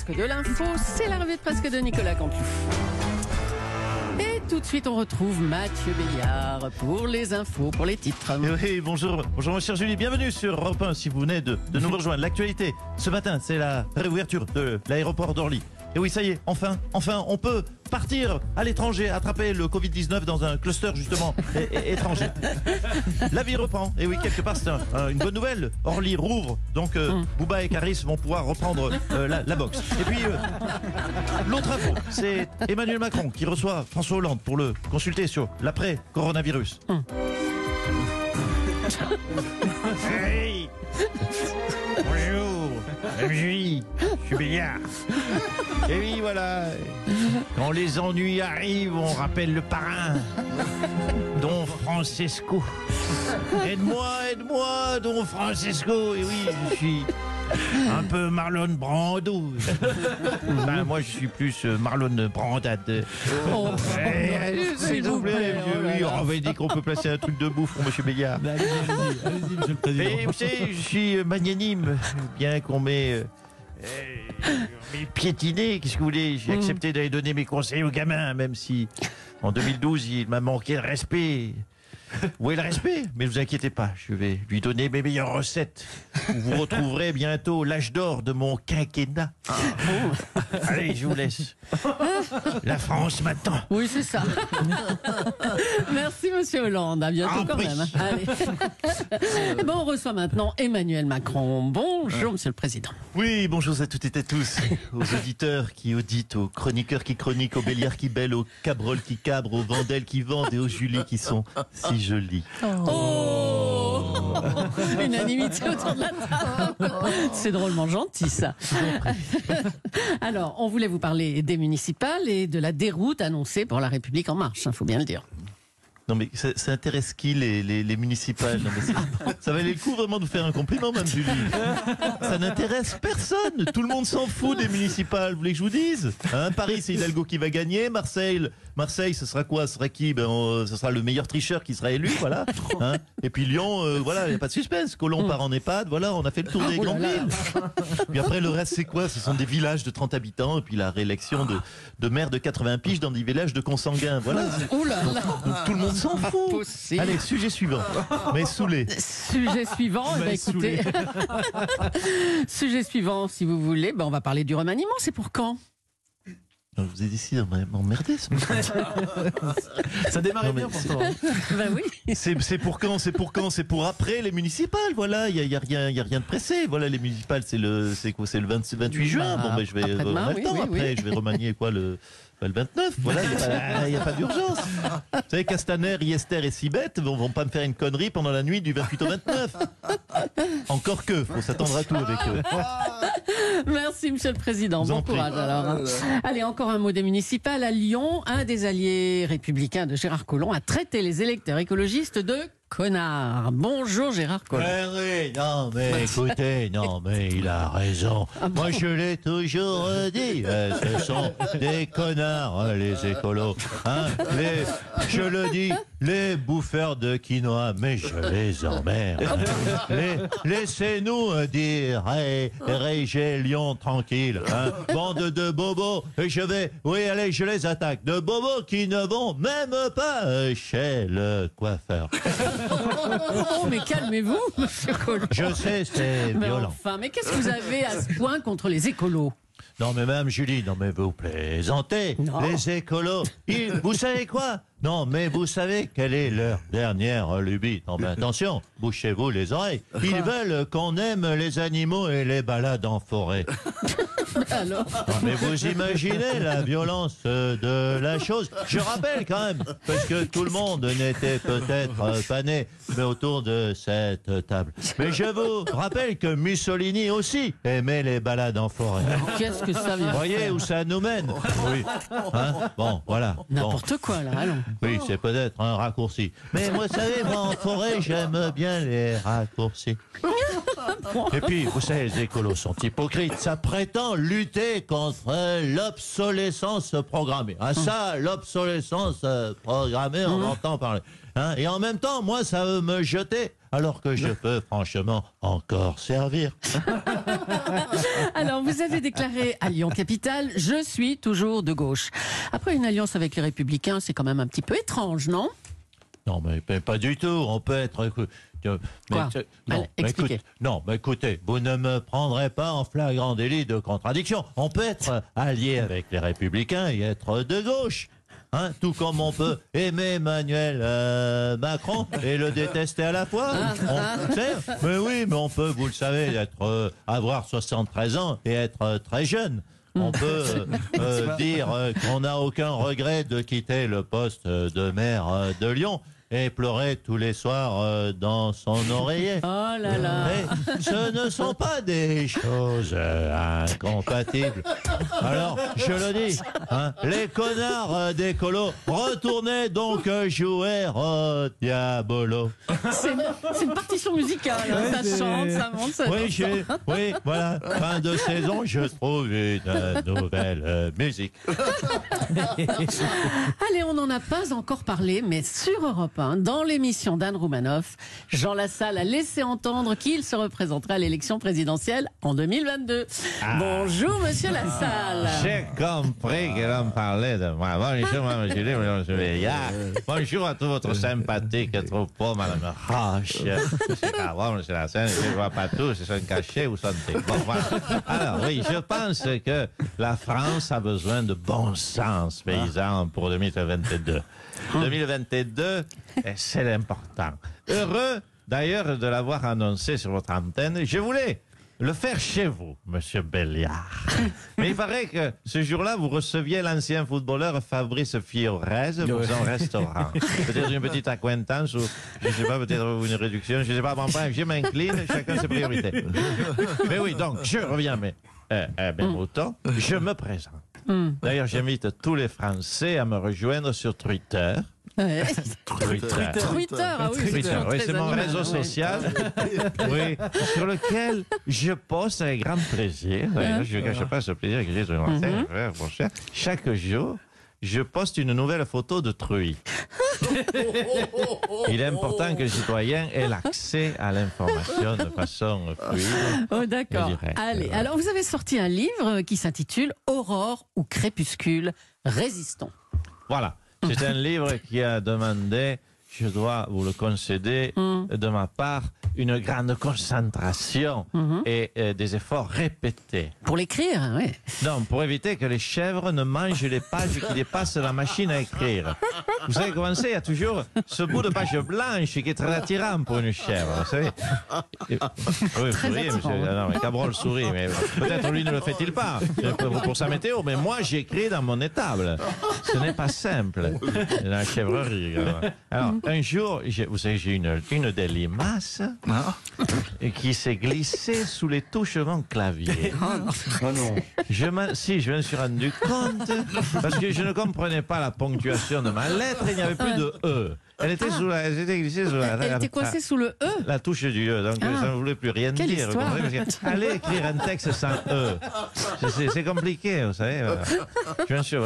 que de l'info, c'est la revue de presse de Nicolas Canteloup. Et tout de suite, on retrouve Mathieu Béliard pour les infos, pour les titres. Oui, bonjour, ma chère Julie, bienvenue sur Europe 1 si vous venez de nous rejoindre. L'actualité, ce matin, c'est la réouverture de l'aéroport d'Orly. Et oui, ça y est, enfin, on peut partir à l'étranger, attraper le Covid-19 dans un cluster justement étranger. La vie reprend. Et oui, quelque part, c'est une bonne nouvelle. Orly rouvre, donc Bouba et Caris vont pouvoir reprendre la boxe. Et puis, l'autre info, c'est Emmanuel Macron qui reçoit François Hollande pour le consulter sur l'après-coronavirus. Hey. Bonjour, Madame Julie, je suis Béliard. Et oui, voilà, quand les ennuis arrivent, on rappelle le parrain, Don Francesco. Aide-moi, Don Francesco. Et oui, je suis un peu Marlon Brando. Ben, moi, je suis plus Marlon Brandade. S'il vous plaît, oui, on va dire qu'on peut placer un truc de bouffe pour Monsieur Béliard. Allez-y, Monsieur le Président. Et vous savez, je suis magnanime, bien qu'on m'ait piétiné, qu'est-ce que vous voulez, j'ai accepté d'aller donner mes conseils aux gamins, même si en 2012 il m'a manqué de respect. Où est le respect? Mais ne vous inquiétez pas, je vais lui donner mes meilleures recettes. Vous retrouverez bientôt l'âge d'or de mon quinquennat. Allez, je vous laisse. La France m'attend. Oui, c'est ça. Merci, Monsieur Hollande. À bientôt quand même. Allez. Bon, on reçoit maintenant Emmanuel Macron. Bonjour, Monsieur le Président. Oui, bonjour à toutes et à tous. Aux auditeurs qui auditent, aux chroniqueurs qui chroniquent, aux béliards qui bêlent, aux cabroles qui cabrent, aux vandelles qui vendent et aux Julie qui sont si jolies. Oh, unanimité autour de la table. C'est drôlement gentil, ça. Alors, on voulait vous parler des municipales et de la déroute annoncée pour La République En Marche, il faut bien le dire. Non mais ça intéresse qui les municipales? Non, mais ça valait le coup vraiment de vous faire un compliment, Mme Julie. Ça n'intéresse personne. Tout le monde s'en fout des municipales. Vous voulez que je vous dise, hein, Paris, c'est Hidalgo qui va gagner. Marseille, ce sera quoi? Ce sera qui? Ce sera le meilleur tricheur qui sera élu, voilà. Hein. Et puis Lyon, voilà, il n'y a pas de suspense. Colomb part en EHPAD, voilà, on a fait le tour des grandes villes. Puis après, le reste, c'est quoi? Ce sont des villages de 30 habitants et puis la réélection de maires de 80 piges dans des villages de consanguins. Voilà. Oh là là. Donc, tout le monde s'en fout. Possible. Allez, sujet suivant. Mais saoulé. Sujet suivant, écoutez. Sujet suivant, si vous voulez, on va parler du remaniement. C'est pour quand? Je vous ai décidé de m'emmerder ce matin. Ça démarrait bien pourtant. Ben oui. C'est pour quand? C'est pour après les municipales. Voilà, il y a rien de pressé. Voilà, les municipales, c'est le 28 juin. Bon, je vais après, je vais remanier quoi le 29, voilà, il n'y a pas d'urgence. Vous savez, Castaner, Yester et Sibeth vont pas me faire une connerie pendant la nuit du 28 au 29. Encore que, faut s'attendre à tout avec eux. Merci, Monsieur le Président. Bon courage alors. Allez, encore un mot des municipales. À Lyon, un des alliés républicains de Gérard Collomb a traité les électeurs écologistes de connard. Bonjour Gérard Collomb. Oui, non mais écoutez, non mais il a raison. Moi je l'ai toujours dit, ce sont des connards les écolos. Hein, je le dis, les bouffeurs de quinoa, mais je les emmerde. Laissez-nous dire, Régé Lyon tranquille. Hein, bande de bobos, allez, je les attaque. De bobos qui ne vont même pas chez le coiffeur. Oh, mais calmez-vous, Monsieur Collomb. Je sais, c'est violent. Enfin, mais qu'est-ce que vous avez à ce point contre les écolos? Non mais Mme Julie, non mais vous plaisantez. Non. Les écolos, vous savez quoi? Non mais vous savez quelle est leur dernière lubie? Non mais attention, bouchez-vous les oreilles. Ils veulent qu'on aime les animaux et les balades en forêt. Alors Non, mais vous imaginez la violence de la chose. Je rappelle quand même, parce que tout le monde n'était peut-être pas né, mais autour de cette table. Mais je vous rappelle que Mussolini aussi aimait les balades en forêt. qu'est-ce que ça vient Vous voyez où ça nous mène? Oui. Hein, bon, voilà. N'importe quoi là, allons. Oui, c'est peut-être un raccourci. Mais moi, vous savez, moi, en forêt, j'aime bien les raccourcis. Et puis, vous savez, les écolos sont hypocrites. Ça prétend lutter contre l'obsolescence programmée. Ah, ça, l'obsolescence programmée, on entend parler. Hein, et en même temps, moi, ça veut me jeter alors que je peux franchement encore servir. Alors, vous avez déclaré à Lyon-Capitale, je suis toujours de gauche. Après une alliance avec les Républicains, c'est quand même un petit peu étrange, non? Non, mais pas du tout. On peut être... Quoi? Expliquez. Écoutez, vous ne me prendrez pas en flagrant délit de contradiction. On peut être allié avec les Républicains et être de gauche. Hein, tout comme on peut aimer Emmanuel Macron et le détester à la fois. Mais oui, mais on peut, vous le savez, avoir 73 ans et être très jeune. On peut dire qu'on n'a aucun regret de quitter le poste de maire de Lyon et pleurer tous les soirs dans son oreiller. Oh là là. Mais ce ne sont pas des choses incompatibles. Alors, je le dis, hein, les connards d'écolo, retournez donc jouer au Diabolo. C'est une partition musicale, hein, ça chante, ça monte, ça danse. Oui, voilà, fin de saison, je trouve une nouvelle musique. Allez, on n'en a pas encore parlé, mais sur Europe 1, dans l'émission d'Anne Roumanoff, Jean Lassalle a laissé entendre qu'il se représenterait à l'élection présidentielle en 2022. Bonjour, monsieur Lassalle. J'ai compris que l'on parlait de moi. Bonjour, monsieur Béliard. Bonjour à tous votre sympathique troupeau, madame Roche. Monsieur Caron, monsieur Lassalle, je ne vois pas tous, ils sont cachés ou sont bon, voilà. Alors, oui, je pense que la France a besoin de bon sens paysan pour 2022. 2022, c'est l'important. Heureux, d'ailleurs, de l'avoir annoncé sur votre antenne. Je voulais le faire chez vous, monsieur Béliard. Mais il paraît que ce jour-là, vous receviez l'ancien footballeur Fabrice Fiorez pour son restaurant. Peut-être une petite acquaintance ou, je ne sais pas, peut-être une réduction. Je ne sais pas, enfin, je m'incline, chacun ses priorités. Mais oui, donc, je reviens, mais autant, je me présente. D'ailleurs, j'invite tous les Français à me rejoindre sur Twitter. Twitter, ah oui, Twitter, oui, c'est mon réseau social, oui, sur lequel je poste avec grand plaisir. Je ne cache pas ce plaisir que j'ai sur mon cher. Chaque jour, je poste une nouvelle photo de truie. Il est important que les citoyens aient l'accès à l'information de façon fluide. Oh, d'accord. Allez, alors vous avez sorti un livre qui s'intitule Aurore ou crépuscule, résistons. Voilà. C'est un livre qui a demandé, je dois vous le concéder, de ma part, une grande concentration et des efforts répétés. Pour l'écrire, oui. Non, pour éviter que les chèvres ne mangent les pages qui dépassent la machine à écrire. Vous savez comment c'est? Il y a toujours ce bout de page blanche qui est très attirant pour une chèvre, vous savez. Oui, vous souriez, monsieur. Non, mais Cabrol sourit, mais peut-être lui ne le fait-il pas pour sa météo, mais moi j'écris dans mon étable. Ce n'est pas simple, la chèvrerie. Alors, un jour, vous savez, j'ai une des limaces qui s'est glissée sous les touches de mon clavier. Oh non. Je me suis rendu compte, parce que je ne comprenais pas la ponctuation de ma lettre, il n'y avait plus de E. Elle était glissée sous la... Elle était coincée sous le E. La touche du E, donc ça ne voulait plus rien dire. Histoire. Allez écrire un texte sans E. C'est compliqué, vous savez. Voilà. Bien sûr,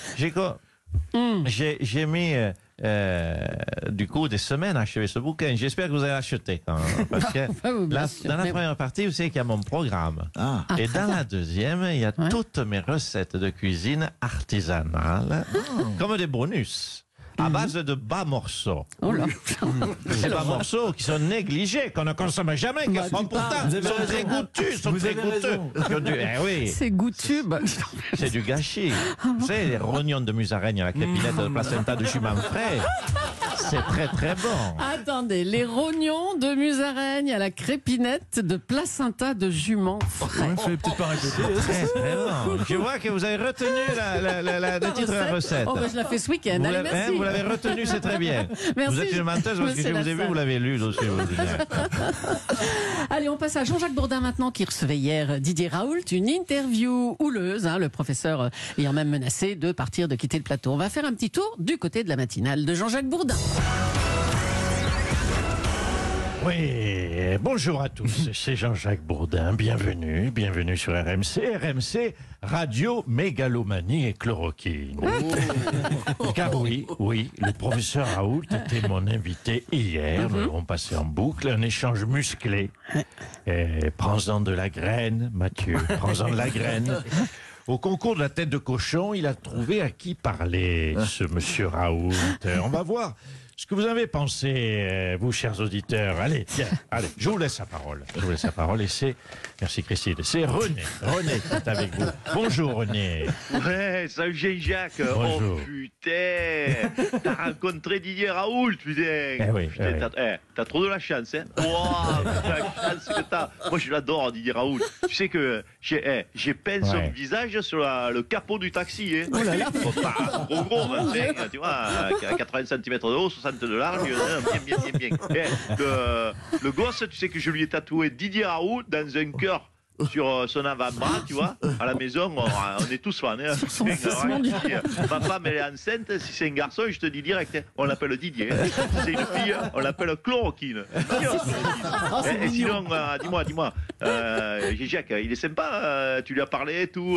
j'ai mis... du coup, des semaines à achever ce bouquin. J'espère que vous allez l'acheter. Parce que dans la première partie, vous savez qu'il y a mon programme. Et dans la deuxième, il y a toutes mes recettes de cuisine artisanales, comme des bonus. À base de bas morceaux. Oh là. Ces bas morceaux qui sont négligés, qu'on ne consomme jamais, qui sont pourtant très goûtus, sont très goûteux. Oui. C'est goûtu. C'est du gâchis. Vous savez, les rognons de musaraigne à la crépinette de placenta de jument frais, c'est très très bon. Attendez, les rognons de musaraigne à la crépinette de placenta de jument frais. Il fallait peut-être pas répéter. Très très bon. Je vois que vous avez retenu le titre de la recette. Oh, ben, je la fais ce week-end. Allez, merci. Vous l'avez retenu, c'est très bien. Merci, vous êtes une menteuse parce que je vous ai vu, vous l'avez lu. Allez, on passe à Jean-Jacques Bourdin maintenant, qui recevait hier Didier Raoult, une interview houleuse, le professeur ayant même menacé de partir, de quitter le plateau. On va faire un petit tour du côté de la matinale de Jean-Jacques Bourdin. Oui, bonjour à tous, c'est Jean-Jacques Bourdin, bienvenue sur RMC, RMC, Radio Mégalomanie et Chloroquine. Car oui, le professeur Raoult était mon invité hier, nous l'avons passé en boucle, un échange musclé. Prends-en de la graine, Mathieu, prends-en de la graine. Au concours de la tête de cochon, il a trouvé à qui parler, ce monsieur Raoult. On va voir ce que vous avez pensé, vous, chers auditeurs. Allez, tiens, allez, je vous laisse la parole. Et c'est, merci Christine, c'est René qui est avec vous. Bonjour René. Ouais, salut Jean-Jacques. Bonjour. Oh putain, t'as rencontré Didier Raoult, putain. Oui. T'as trop de la chance, hein. Wow, la chance que t'as. Moi, je l'adore, Didier Raoult. Tu sais que j'ai peint son visage sur le capot du taxi, hein. Oh là là. Pas gros, 25, tu vois, 80 cm de haut, 60 de large, bien. Le gosse, tu sais que je lui ai tatoué Didier Raoult dans un cœur sur son avant-bras, tu vois. À la maison, on est tous fans. Hein. Ma femme, elle est enceinte. Si c'est un garçon, je te dis direct, hein, on l'appelle Didier. Si c'est une fille, on l'appelle Chloroquine. Et sinon, dis-moi, Jacques, il est sympa, tu lui as parlé et tout.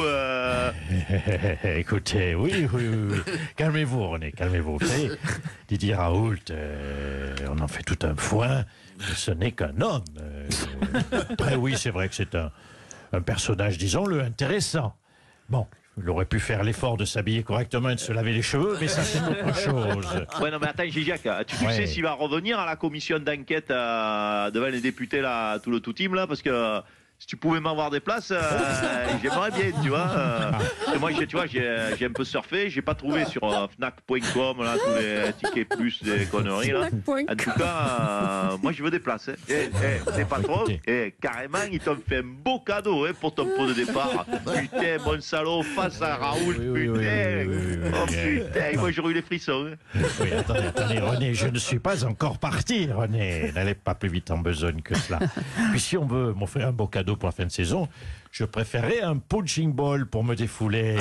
Écoutez, oui. Calmez-vous, René, calmez-vous. Vous savez, Didier Raoult, on en fait tout un foin. Ce n'est qu'un homme. Après, oui, c'est vrai que c'est un personnage, disons-le, intéressant. Bon, il aurait pu faire l'effort de s'habiller correctement et de se laver les cheveux, mais ça, c'est autre chose. Ouais, non, mais attends, Jacques, tu sais s'il va revenir à la commission d'enquête devant les députés, là, tout le tout team, là, parce que si tu pouvais m'avoir des places, j'aimerais bien, tu vois. Moi, tu vois, j'ai un peu surfé, j'ai pas trouvé sur Fnac.com, là, tous les tickets plus, des conneries, là. En tout cas, moi, je veux des places. C'est pas trop. Carrément, ils t'ont fait un beau cadeau pour ton pot de départ. Putain, bon salaud, face à Raoult, putain. Oh putain, moi, j'aurais eu les frissons. Oui, attendez, René, je ne suis pas encore parti, René. N'allez pas plus vite en besogne que cela. Puis si on veut m'offrir un beau cadeau pour la fin de saison, je préférerais un punching ball pour me défouler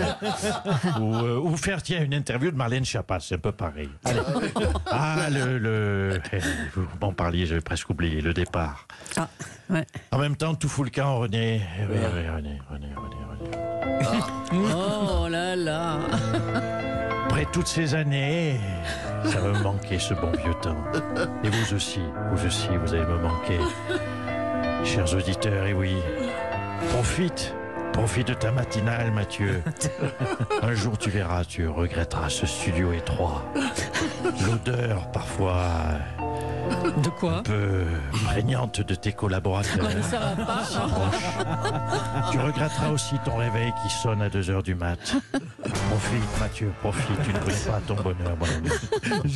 ou faire une interview de Marlène Schiappa, c'est un peu pareil. Allez. Vous m'en parliez, j'avais presque oublié le départ. En même temps, tout fout le camp, René. Oui, René. Oh là là. Après toutes ces années, ça va me manquer ce bon vieux temps. Et vous aussi, vous allez me manquer. Chers auditeurs, et oui, profite de ta matinale, Mathieu. Un jour, tu verras, tu regretteras ce studio étroit. L'odeur, parfois, de quoi? Un peu prégnante de tes collaborateurs. Ça va pas. Si proche. Tu regretteras aussi ton réveil qui sonne à 2h du mat. Profite, Mathieu, profite. Tu ne connais pas ton bonheur, mon ami.